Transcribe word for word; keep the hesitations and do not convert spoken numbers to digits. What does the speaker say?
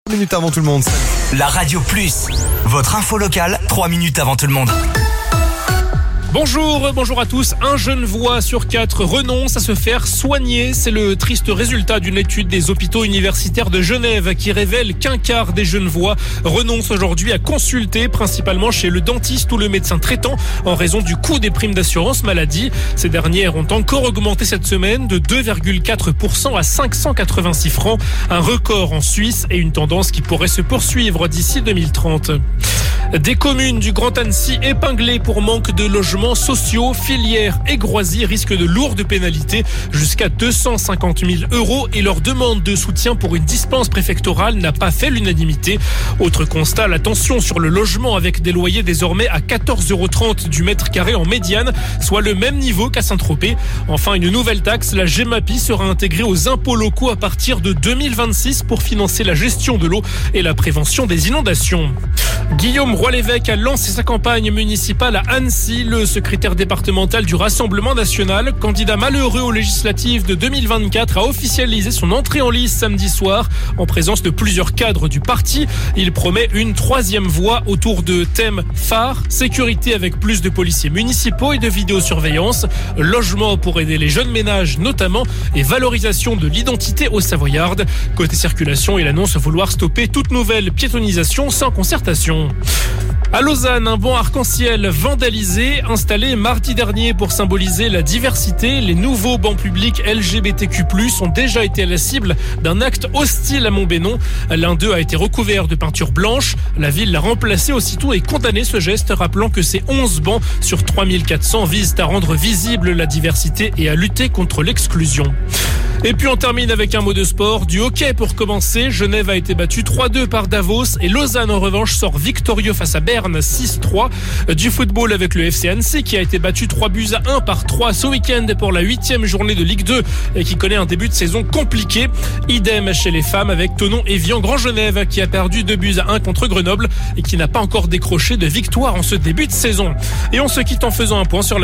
minutes avant tout le monde. La Radio Plus, votre info locale, trois minutes avant tout le monde. Bonjour, bonjour à tous. Un Genevois sur quatre renonce à se faire soigner. C'est le triste résultat d'une étude des hôpitaux universitaires de Genève qui révèle qu'un quart des Genevois renoncent aujourd'hui à consulter, principalement chez le dentiste ou le médecin traitant, en raison du coût des primes d'assurance maladie. Ces dernières ont encore augmenté cette semaine de deux virgule quatre pour cent à cinq cent quatre-vingt-six francs, un record en Suisse et une tendance qui pourrait se poursuivre d'ici deux mille trente. Des communes du Grand Annecy épinglées pour manque de logements sociaux, Filières et Groisy risquent de lourdes pénalités jusqu'à deux cent cinquante mille euros et leur demande de soutien pour une dispense préfectorale n'a pas fait l'unanimité. Autre constat, la tension sur le logement avec des loyers désormais à quatorze euros trente du mètre carré en médiane, soit le même niveau qu'à Saint-Tropez. Enfin, une nouvelle taxe, la Gemapi, sera intégrée aux impôts locaux à partir de deux mille vingt-six pour financer la gestion de l'eau et la prévention des inondations. Guillaume Roy-l'Évêque a lancé sa campagne municipale à Annecy. Le secrétaire départemental du Rassemblement national, candidat malheureux aux législatives de deux mille vingt-quatre, a officialisé son entrée en lice samedi soir en présence de plusieurs cadres du parti. Il promet une troisième voie autour de thèmes phares, sécurité avec plus de policiers municipaux et de vidéosurveillance, logement pour aider les jeunes ménages notamment et valorisation de l'identité aux Savoyardes. Côté circulation, il annonce vouloir stopper toute nouvelle piétonisation sans concertation. À Lausanne, un banc arc-en-ciel vandalisé, installé mardi dernier pour symboliser la diversité. Les nouveaux bancs publics L G B T Q plus, ont déjà été à la cible d'un acte hostile à Montbénon. L'un d'eux a été recouvert de peinture blanche. La ville l'a remplacé aussitôt et condamné ce geste, rappelant que ces onze bancs sur trois mille quatre cents visent à rendre visible la diversité et à lutter contre l'exclusion. Et puis on termine avec un mot de sport, du hockey pour commencer. Genève a été battue trois deux par Davos et Lausanne en revanche sort victorieux face à Berne six trois. Du football avec le F C Annecy qui a été battu trois buts à un par trois ce week-end pour la huitième journée de Ligue deux et qui connaît un début de saison compliqué. Idem chez les femmes avec Thonon-Évian Grand Genève qui a perdu deux buts à un contre Grenoble et qui n'a pas encore décroché de victoire en ce début de saison. Et on se quitte en faisant un point sur la